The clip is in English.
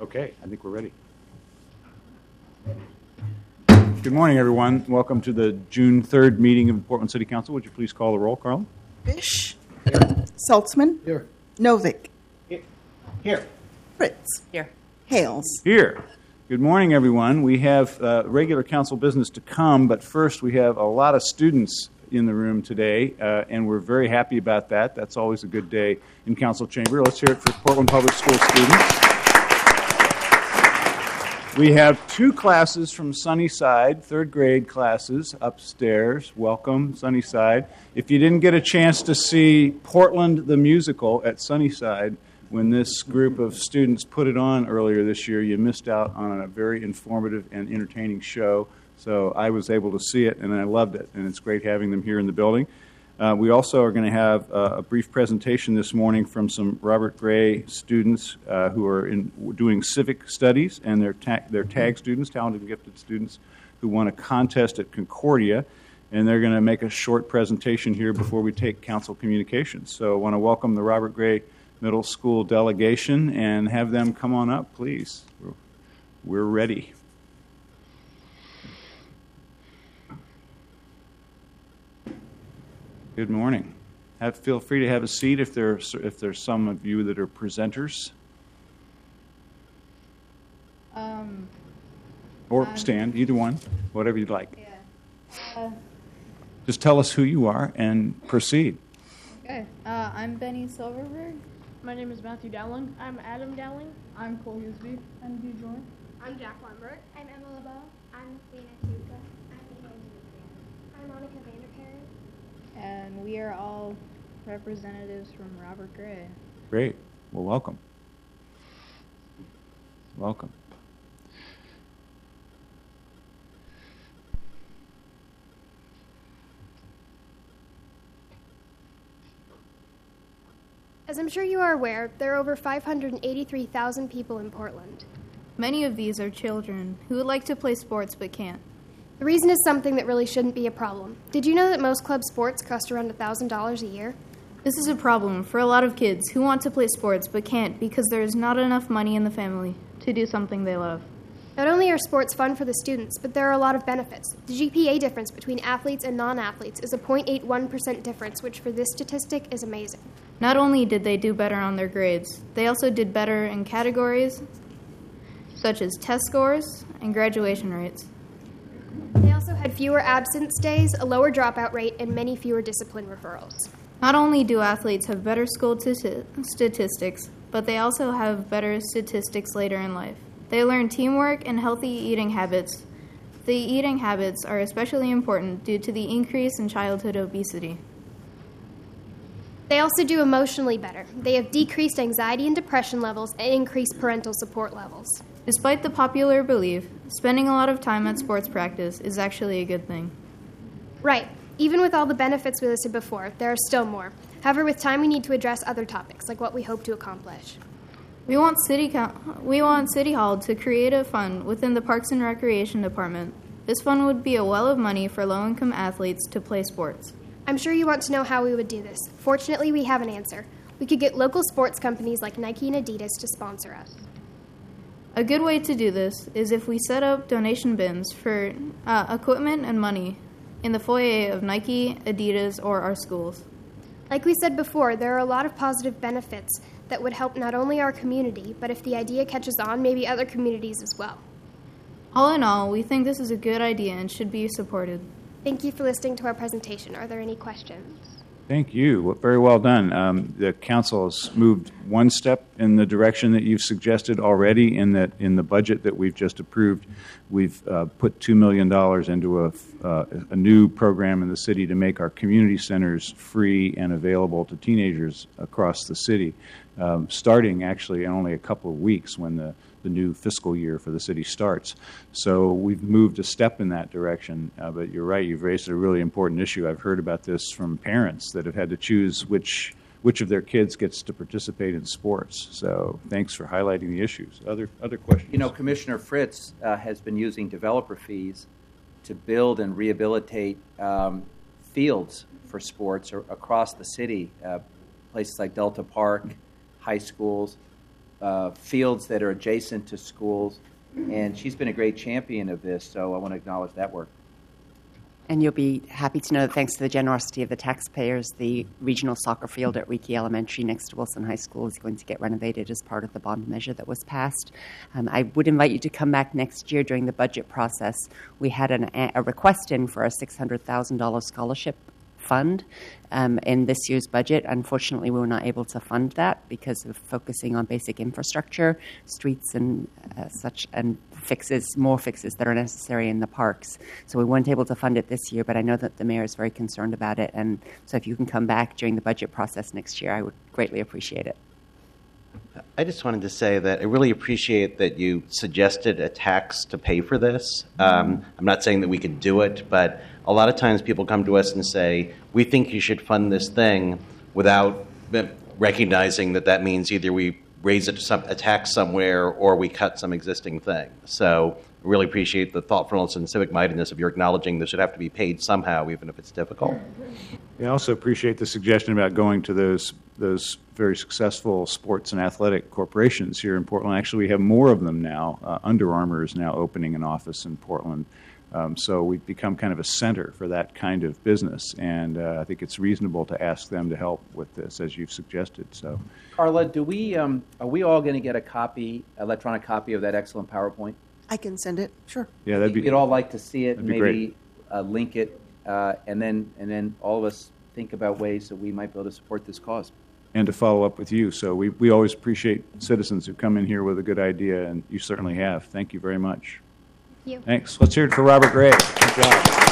Okay, I think we're ready. Good morning, everyone. Welcome to the June 3rd meeting of the Portland City Council. Would you please call the roll, Carl? Fish. Here. Saltzman. Here. Novick. Here. Fritz. Here. Hales. Here. Good morning, everyone. We have regular council business to come, but first we have a lot of students in the room today, and we're very happy about that. That's always a good day in council chamber. Let's hear it for Portland Public School students. We have two classes from Sunnyside, third grade classes upstairs. Welcome, Sunnyside. If you didn't get a chance to see Portland the Musical at Sunnyside when this group of students put it on earlier this year, you missed out on a very informative and entertaining show. So I was able to see it, and I loved it, and it's great having them here in the building. We also are going to have a brief presentation this morning from some Robert Gray students who are doing civic studies, and they're TAG students, talented and gifted students, who won a contest at Concordia, and they're going to make a short presentation here before we take council communications. So I want to welcome the Robert Gray Middle School delegation and have them come on up, please. We're ready. Good morning. Feel free to have a seat if there's some of you that are presenters. Or stand, either one, whatever you'd like. Yeah. Just tell us who you are and proceed. Okay. I'm Benny Silverberg. My name is Matthew Dowling. I'm Adam Dowling. I'm Cole Husby. I'm Hugh Joy. I'm Jack Weinberg. I'm Emma LeBeau. I'm Lena Tuca. I'm Elaine Dugan. I'm Monica Vanderkaren. And we are all representatives from Robert Gray. Great. Well, welcome. Welcome. As I'm sure you are aware, there are over 583,000 people in Portland. Many of these are children who would like to play sports but can't. The reason is something that really shouldn't be a problem. Did you know that most club sports cost around $1,000 a year? This is a problem for a lot of kids who want to play sports but can't because there is not enough money in the family to do something they love. Not only are sports fun for the students, but there are a lot of benefits. The GPA difference between athletes and non-athletes is a 0.81% difference, which for this statistic is amazing. Not only did they do better on their grades, they also did better in categories such as test scores and graduation rates. They also had fewer absence days, a lower dropout rate, and many fewer discipline referrals. Not only do athletes have better school statistics, but they also have better statistics later in life. They learn teamwork and healthy eating habits. The eating habits are especially important due to the increase in childhood obesity. They also do emotionally better. They have decreased anxiety and depression levels and increased parental support levels. Despite the popular belief, spending a lot of time at sports practice is actually a good thing. Right. Even with all the benefits we listed before, there are still more. However, with time, we need to address other topics, like what we hope to accomplish. We want City Hall to create a fund within the Parks and Recreation Department. This fund would be a well of money for low-income athletes to play sports. I'm sure you want to know how we would do this. Fortunately, we have an answer. We could get local sports companies like Nike and Adidas to sponsor us. A good way to do this is if we set up donation bins for equipment and money in the foyer of Nike, Adidas, or our schools. Like we said before, there are a lot of positive benefits that would help not only our community, but if the idea catches on, maybe other communities as well. All in all, we think this is a good idea and should be supported. Thank you for listening to our presentation. Are there any questions? Thank you. Very well done. The council has moved one step in the direction that you've suggested already, in that in the budget that we've just approved, we've put $2 million into a new program in the city to make our community centers free and available to teenagers across the city, starting actually in only a couple of weeks when the new fiscal year for the city starts. So we've moved a step in that direction, but you're right, you've raised a really important issue. I've heard about this from parents that have had to choose which of their kids gets to participate in sports. So thanks for highlighting the issues. Other questions? You know, Commissioner Fritz has been using developer fees to build and rehabilitate fields for sports across the city, places like Delta Park, high schools. fields that are adjacent to schools. And she's been a great champion of this, so I want to acknowledge that work. And you'll be happy to know that thanks to the generosity of the taxpayers, the regional soccer field at Reiki Elementary next to Wilson High School is going to get renovated as part of the bond measure that was passed. I would invite you to come back next year during the budget process. We had a request in for a $600,000 scholarship fund in this year's budget. Unfortunately, we were not able to fund that because of focusing on basic infrastructure, streets and such, and more fixes that are necessary in the parks. So we weren't able to fund it this year, but I know that the mayor is very concerned about it. And so if you can come back during the budget process next year, I would greatly appreciate it. I just wanted to say that I really appreciate that you suggested a tax to pay for this. I'm not saying that we could do it, but a lot of times people come to us and say, we think you should fund this thing, without recognizing that that means either we raise a tax somewhere or we cut some existing thing. So I really appreciate the thoughtfulness and civic-mindedness of your acknowledging this should have to be paid somehow, even if it's difficult. I also appreciate the suggestion about going to those very successful sports and athletic corporations here in Portland. Actually, we have more of them now. Under Armour is now opening an office in Portland. So we've become kind of a center for that kind of business, and I think it's reasonable to ask them to help with this, as you've suggested. So, Carla, are we all going to get electronic copy of that excellent PowerPoint? I can send it. Sure. yeah, that'd be. We'd all like to see it, That'd be maybe link it, and then all of us think about ways that we might be able to support this cause. And to follow up with you. So we always appreciate citizens who come in here with a good idea, and you certainly have. Thank you very much. Thank you. Thanks. Let's hear it for Robert Gray. Good job.